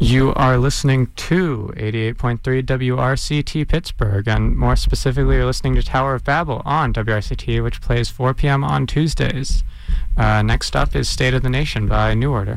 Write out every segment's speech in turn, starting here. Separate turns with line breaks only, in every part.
You are listening to 88.3 WRCT Pittsburgh, and more specifically, you're listening to Tower of Babel on WRCT, which plays 4 p.m. on Tuesdays. Next up is State of the Nation by New Order.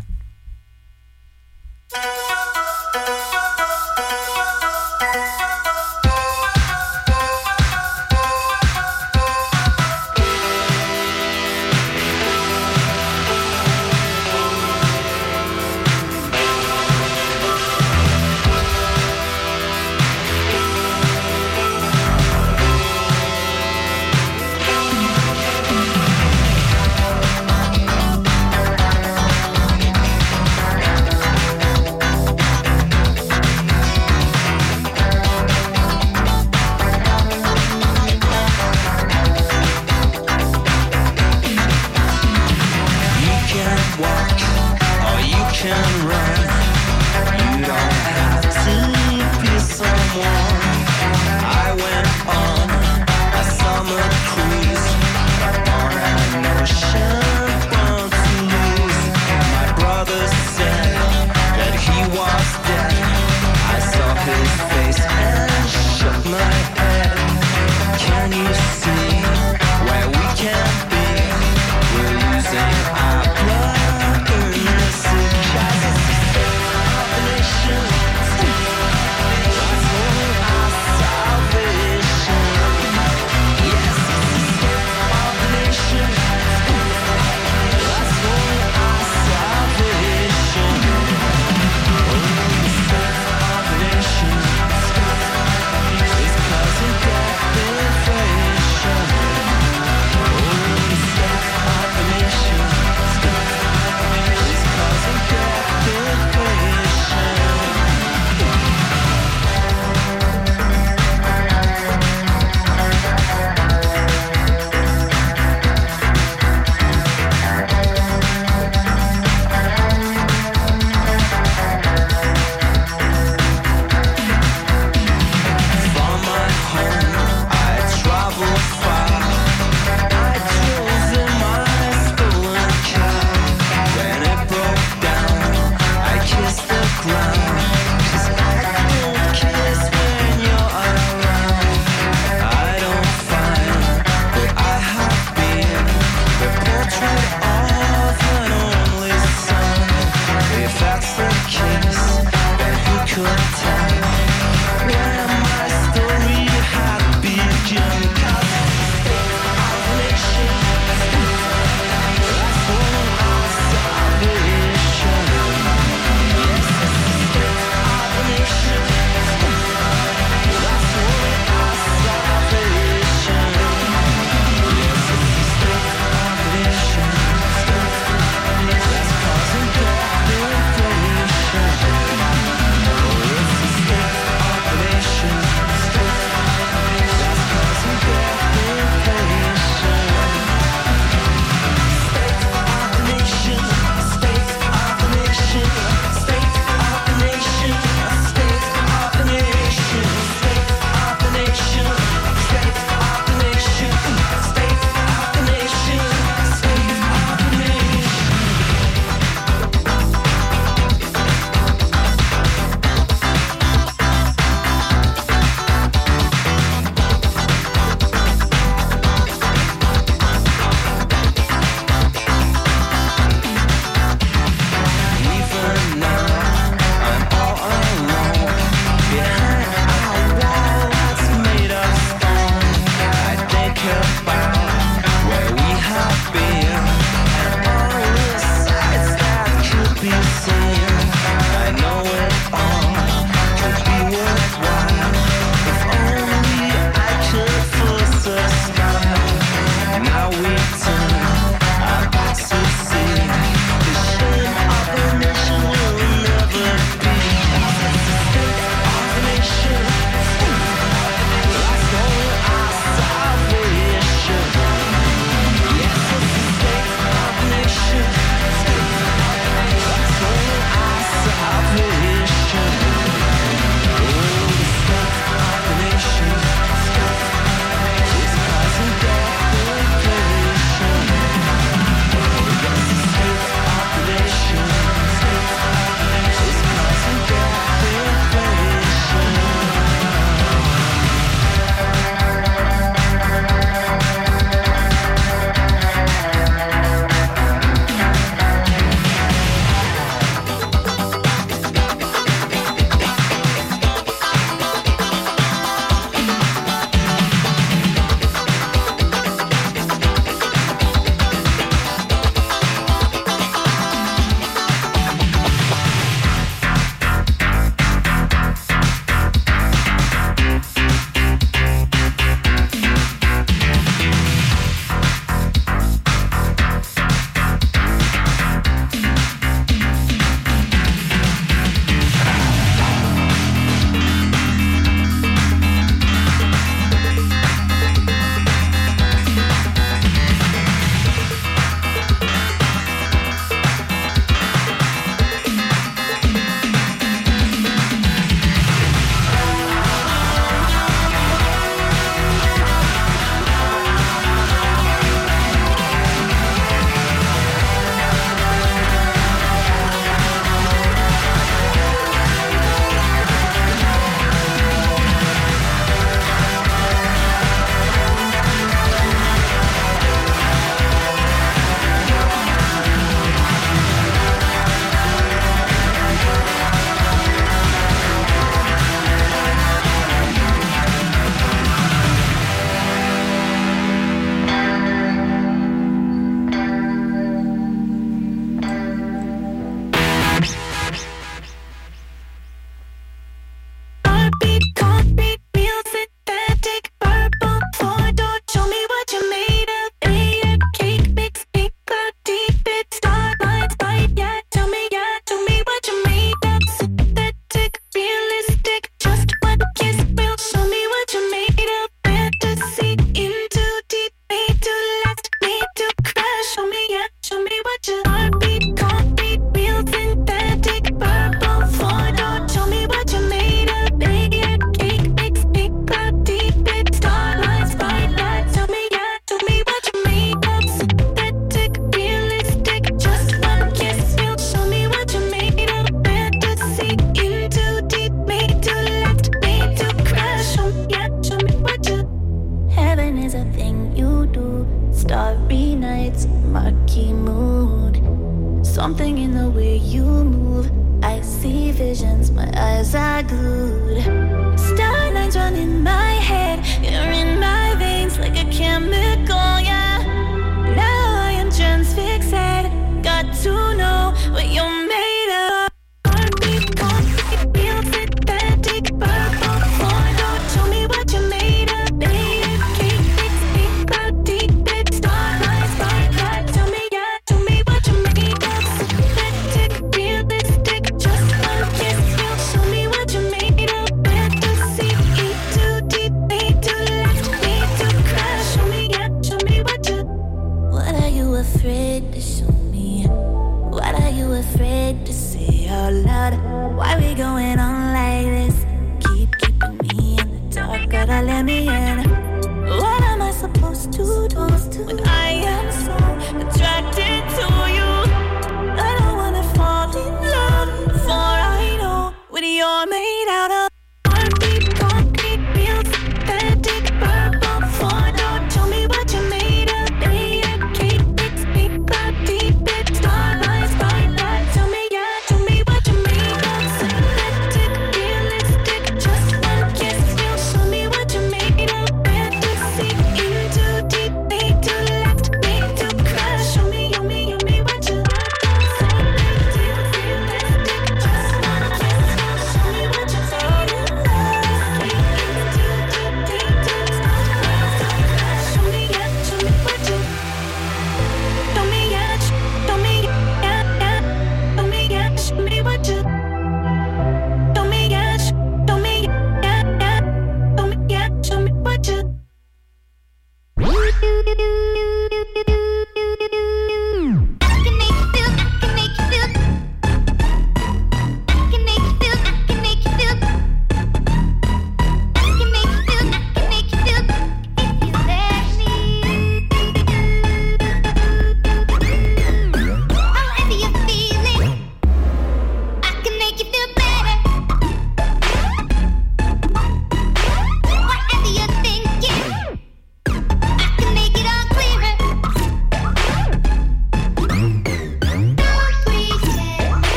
visions, my eyes are glued. Starlines run in my head, you're in my veins like a chemical, yeah. Now I am transfixated, got to know what you're made of. Heartbeat, concrete, feel synthetic, purple, porno. Show me what you're made of, babe. Cake, cloud, deep, big starlight, spotlight. Tell me, yeah, tell me what you're made of. Synthetic, realistic, just one kiss. Show me what you're made of.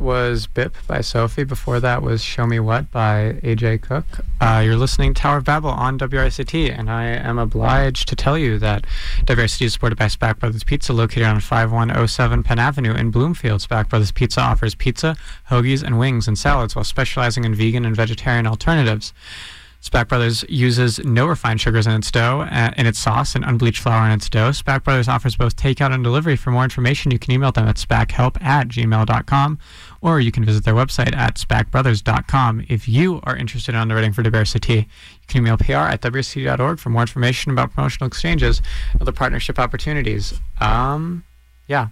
That was Bip by Sophie. Before that was Show Me What by AJ Cook. You're listening to Tower of Babel on WRCT, and I am obliged to tell you that WRCT is supported by Spack Brothers Pizza, located on 5107 Penn Avenue in Bloomfield. Spack Brothers Pizza offers pizza, hoagies, and wings and salads while specializing in vegan and vegetarian alternatives. Spack Brothers uses no refined sugars in its dough, in its sauce, and unbleached flour in its dough. Spack Brothers offers both takeout and delivery. For more information, you can email them at spackhelp@gmail.com, or you can visit their website at spackbrothers.com. If you are interested in underwriting for WRCT, you can email pr@wrct.org for more information about promotional exchanges and other partnership opportunities. Yeah.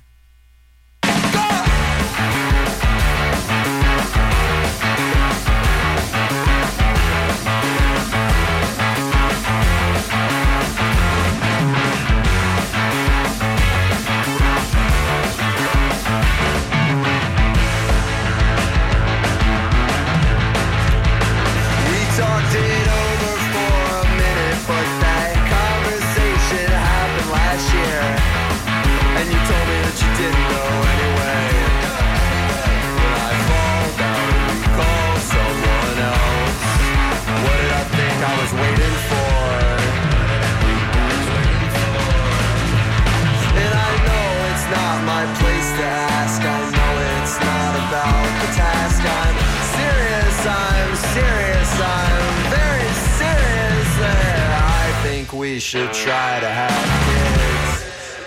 We should try to have kids.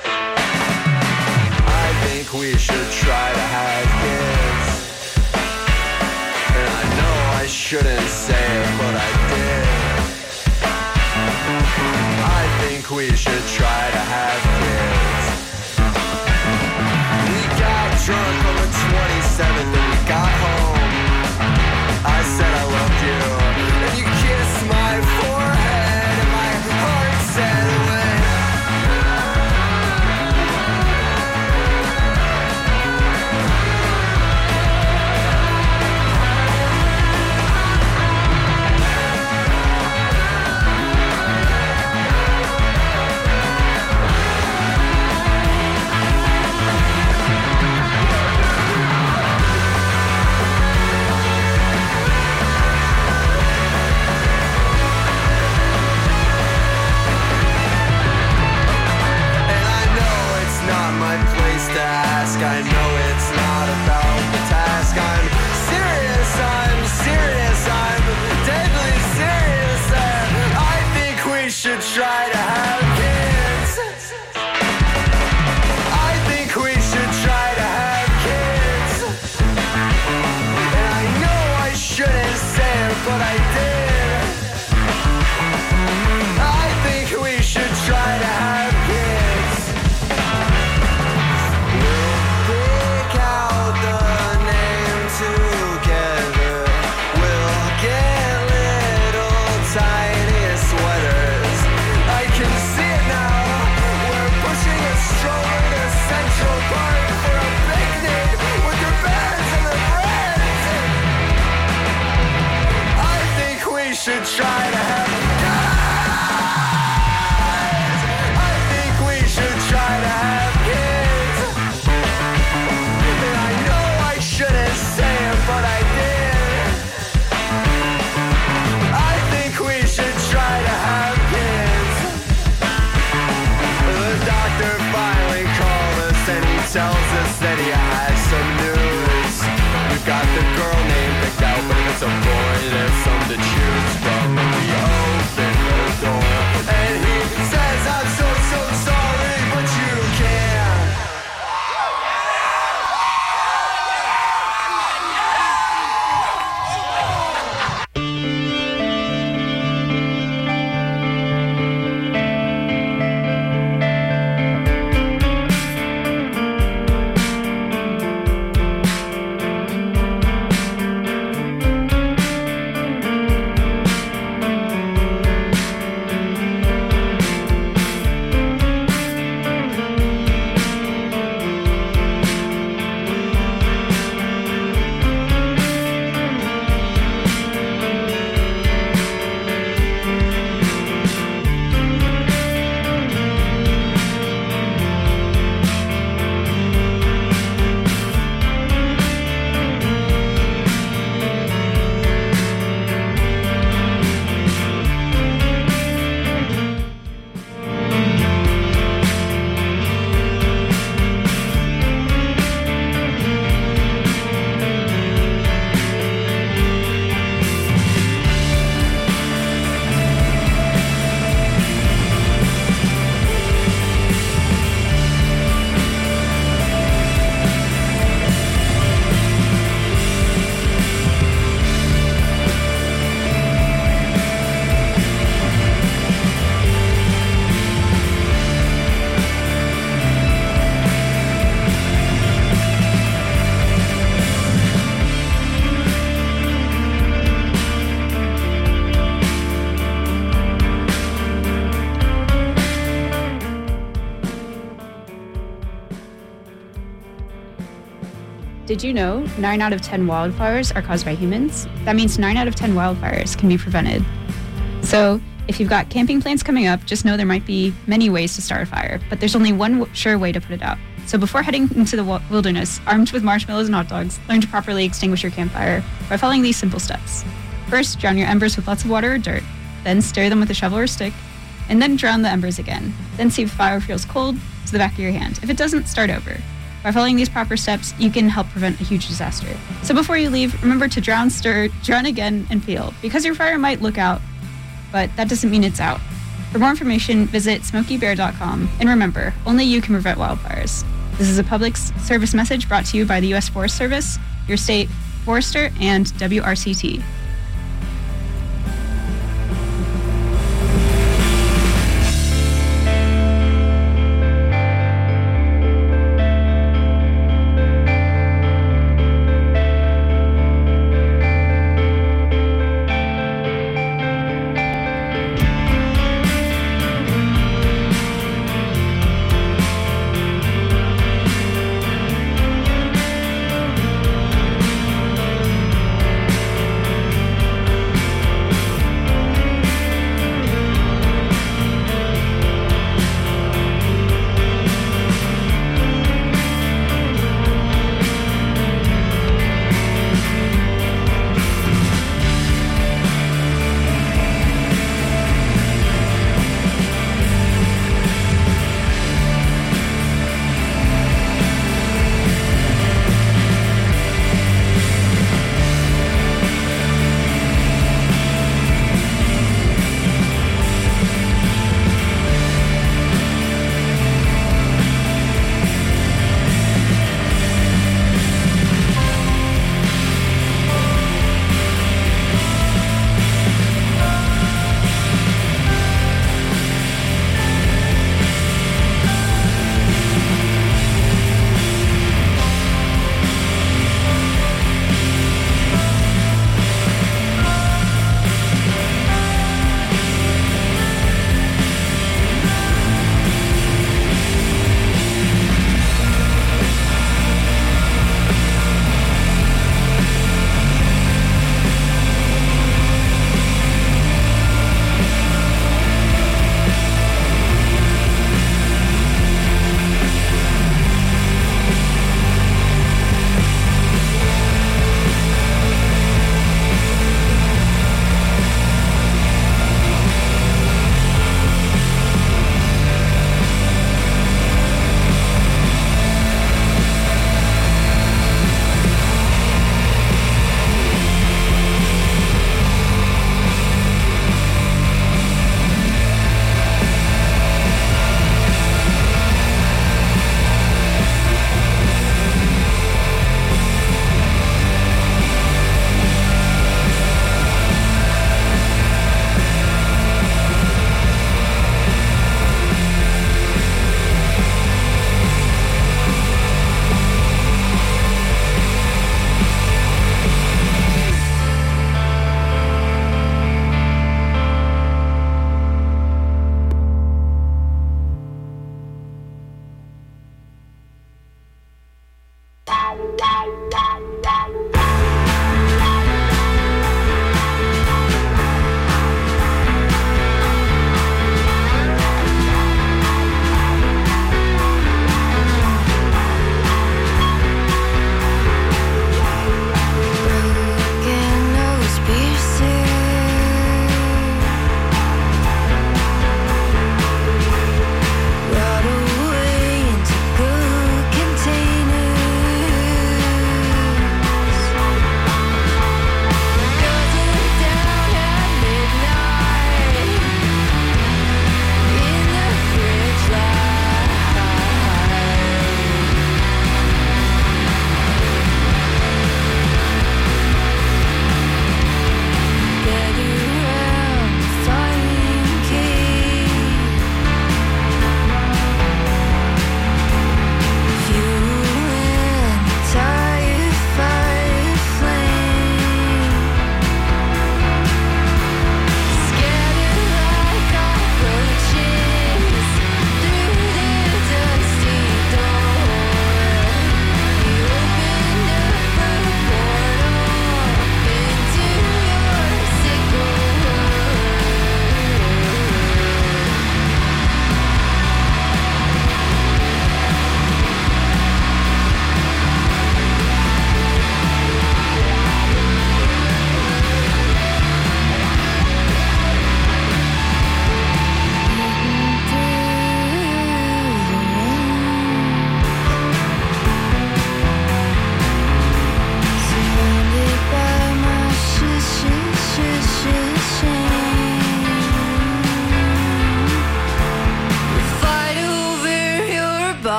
I think we should try to have kids. And I know I shouldn't say it, but I did. I think we should try to have kids. We got drunk on the 27th and we got home. I said I loved you, and you kissed my forehead, and my heart said away. I know it's not about the task. I'm serious, I'm deadly serious. I think we should try to have kids. I think we should try to have kids. And I know I shouldn't say it, but I did. I think we should try to have kids. Together, we'll get little tiny sweaters. I
Did you know 9 out of 10 wildfires are caused by humans? That means 9 out of 10 wildfires can be prevented. So if you've got camping plans coming up, just know there might be many ways to start a fire, but there's only one sure way to put it out. So before heading into the wilderness, armed with marshmallows and hot dogs, learn to properly extinguish your campfire by following these simple steps. First, drown your embers with lots of water or dirt, then stir them with a shovel or stick, and then drown the embers again. Then see if the fire feels cold to the back of your hand. If it doesn't, start over. By following these proper steps, you can help prevent a huge disaster. So before you leave, remember to drown, stir, drown again, and peel, because your fire might look out, but that doesn't mean it's out. For more information, visit SmokeyBear.com. And remember, only you can prevent wildfires. This is a public service message brought to you by the U.S. Forest Service, your state forester, and WRCT.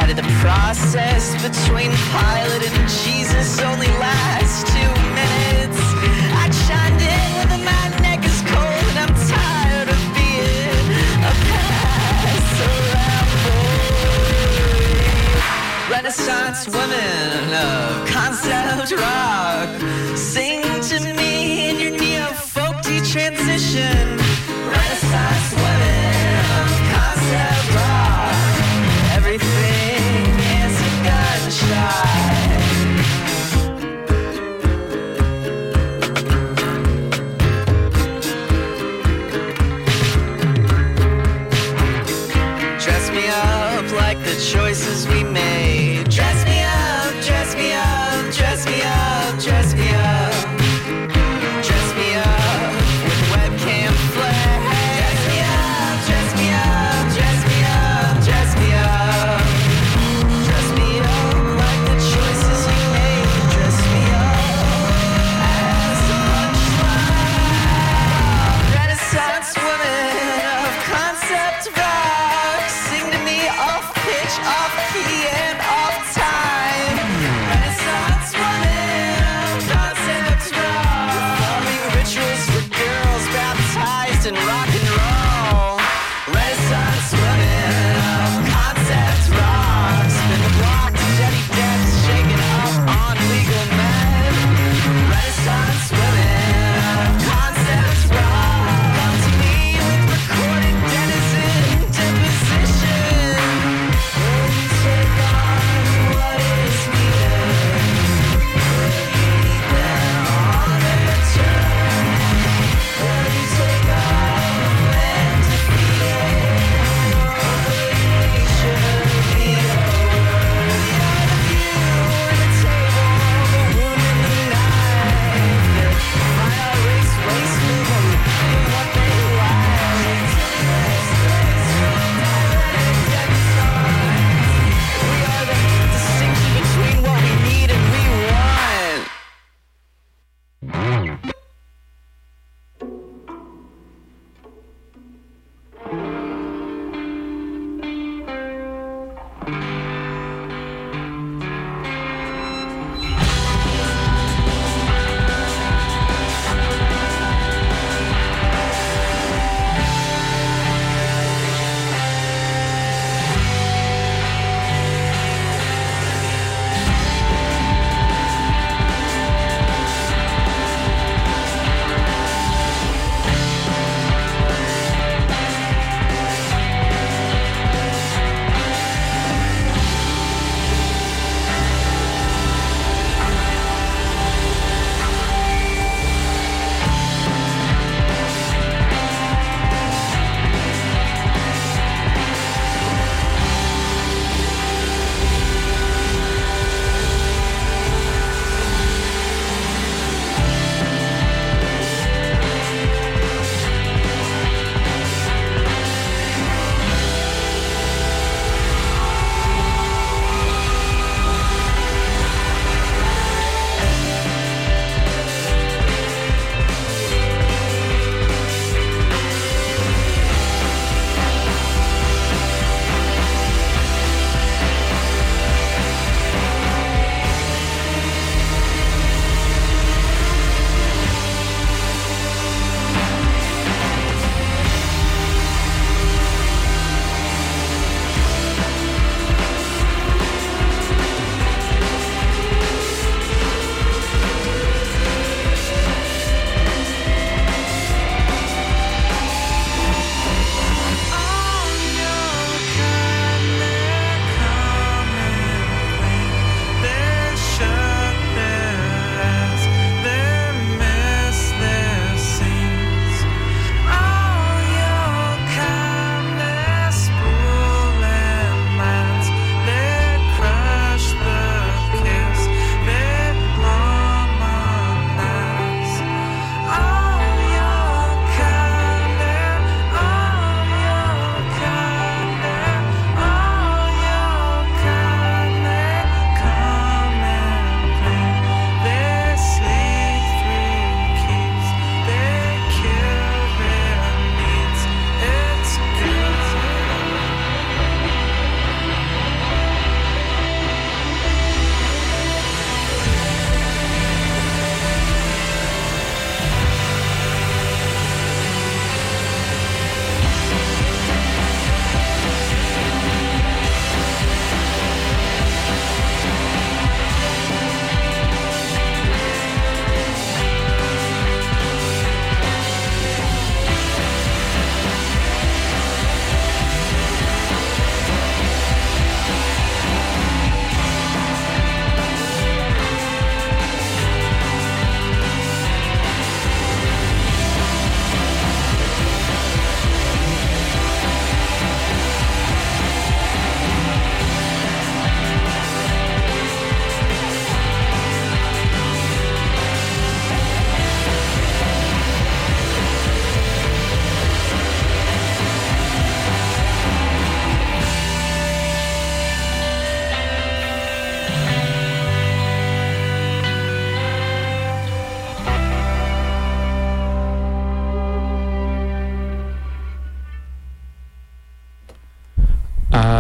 Why did the process between Pilate and Jesus only last 2 minutes? I chimed in with my neck is cold and I'm tired of being a pass-around boy. Renaissance women of concept rock, sing to me in your neo-folk transition. Renaissance women of concept rock, everything is a gunshot. Dress me up like the choices we made. Dress me up, dress me up, dress me up, dress me up. Dress me up with webcam flash. Dress me up, dress me up, dress me up, dress me up. Dress me up like the choices you made. Dress me up as a punchline. Renaissance women of concept rock, sing to me off pitch, off key, and off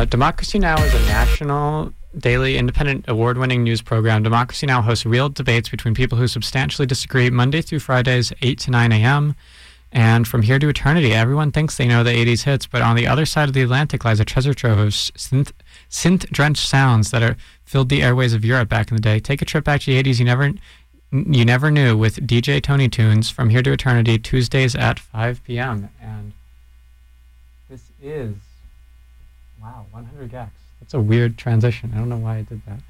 Democracy Now! Is a national, daily, independent, award-winning news program. Democracy Now! Hosts real debates between people who substantially disagree Monday through Fridays, 8 to 9 a.m., and from here to eternity. Everyone thinks they know the 80s hits, but on the other side of the Atlantic lies a treasure trove of synth-drenched sounds that are filled the airways of Europe back in the day. Take a trip back to the 80s you never knew with DJ Tony Tunes from here to eternity, Tuesdays at 5 p.m. And this is, wow, 100 gex. That's a weird transition. I don't know why I did that.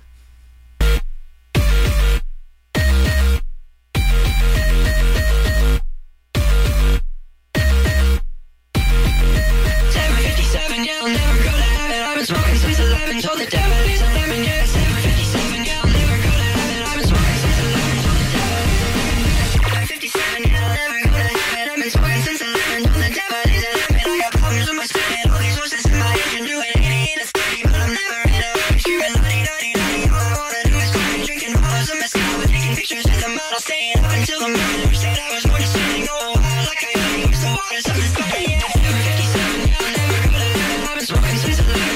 Smoking since 11, told the devil he's 11, yeah, 757, yeah, I'll never go to heaven. I've been smoking since 11, told the devil. 757, yeah, I'll never go to heaven. I've been smoking since 11, told the devil he's 11. I got problems with my stomach, all these voices in my engine doing 80 in a 30, but I'm never in a hurry. Screaming la-di-da-di-da-di, all I wanna do is call me, drinking bottles of mezcal, taking pictures at the model, staying up until the morning. Never said I was more just sitting going wild like I used to water, something's better, yeah. 757, yeah, I'll never go to heaven. I've been smoking since 11.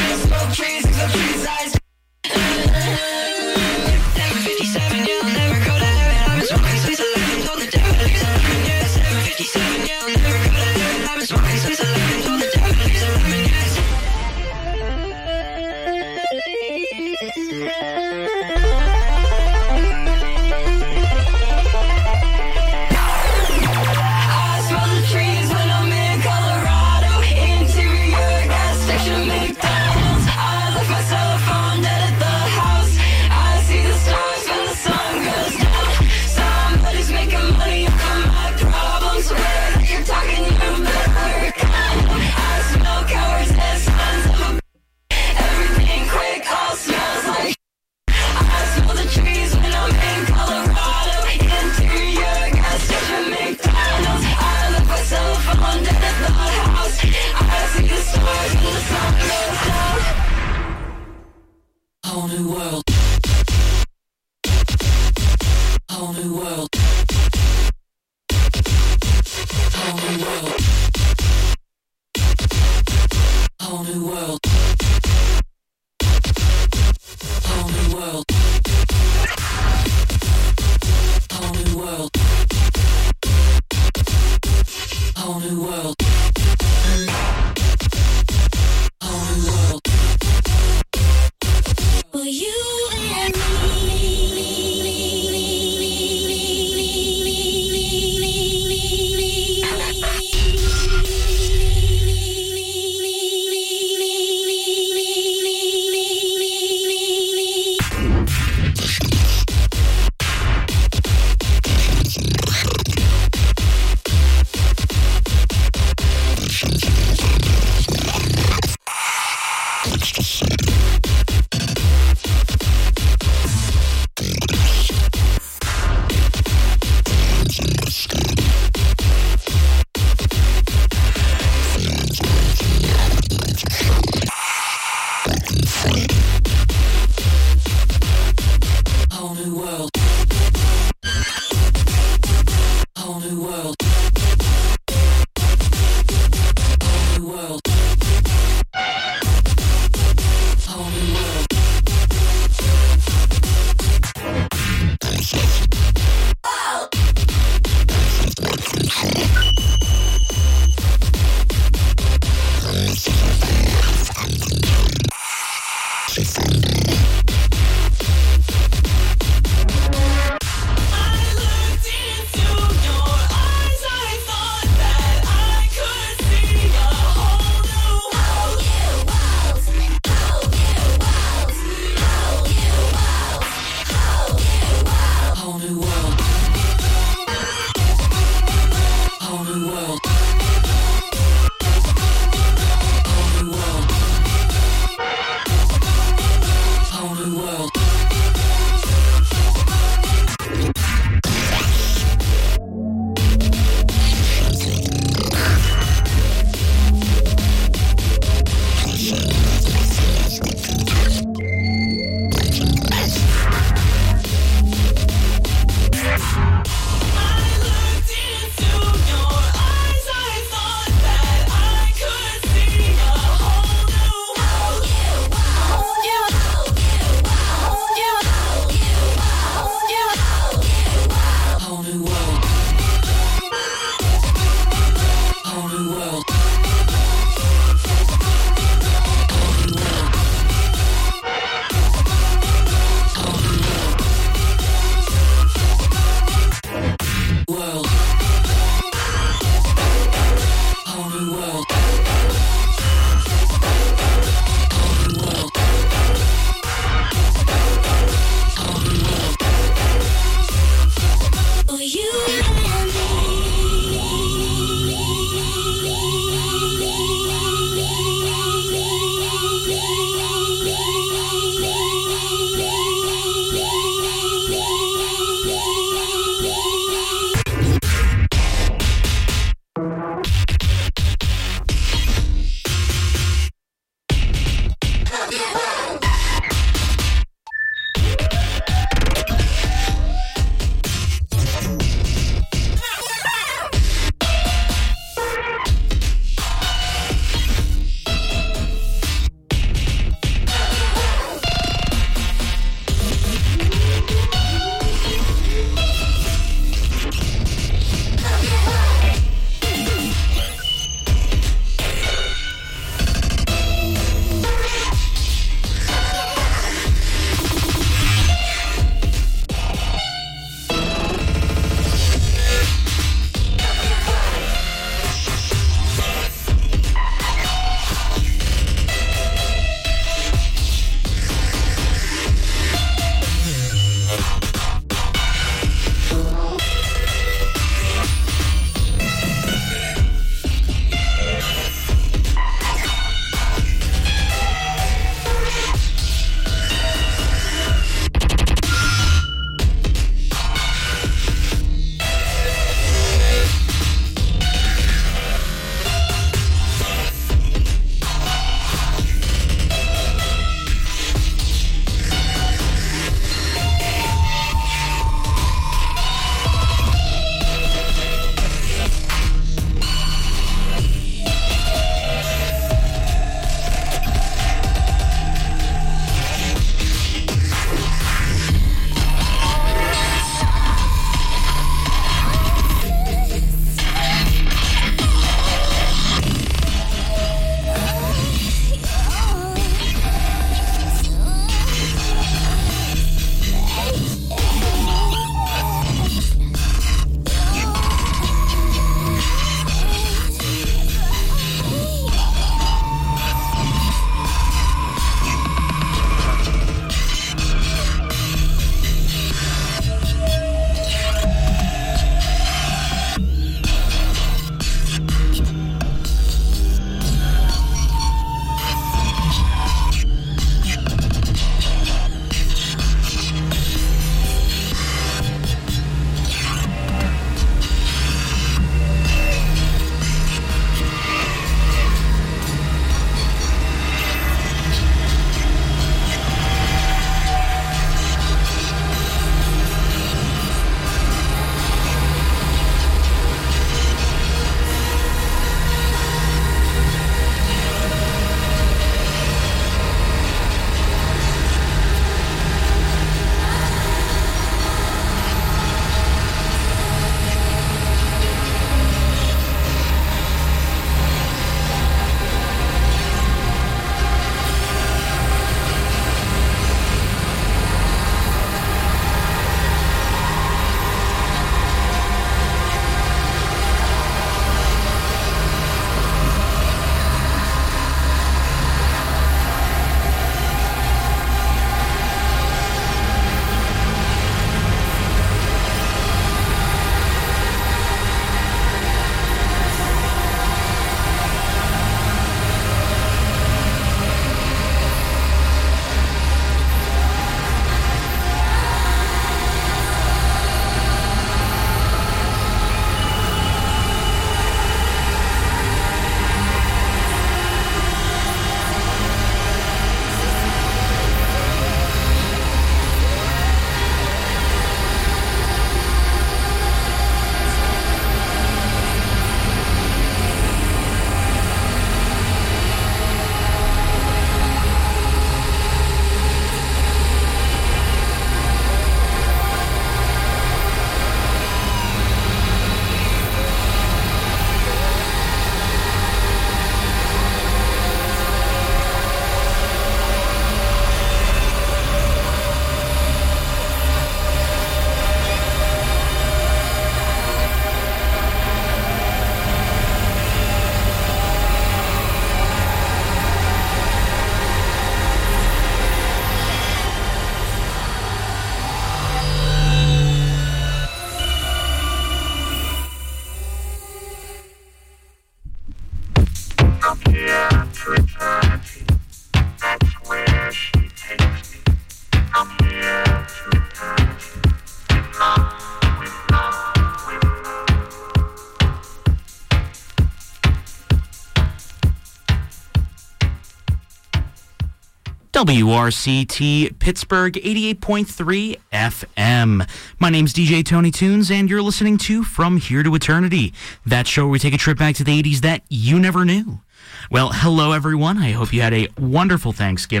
WRCT Pittsburgh 88.3 FM. My name's DJ Tony Tunes, and you're listening to From Here to Eternity, that show where we take a trip back to the 80s that you never knew. Well, hello everyone. I hope you had a wonderful Thanksgiving.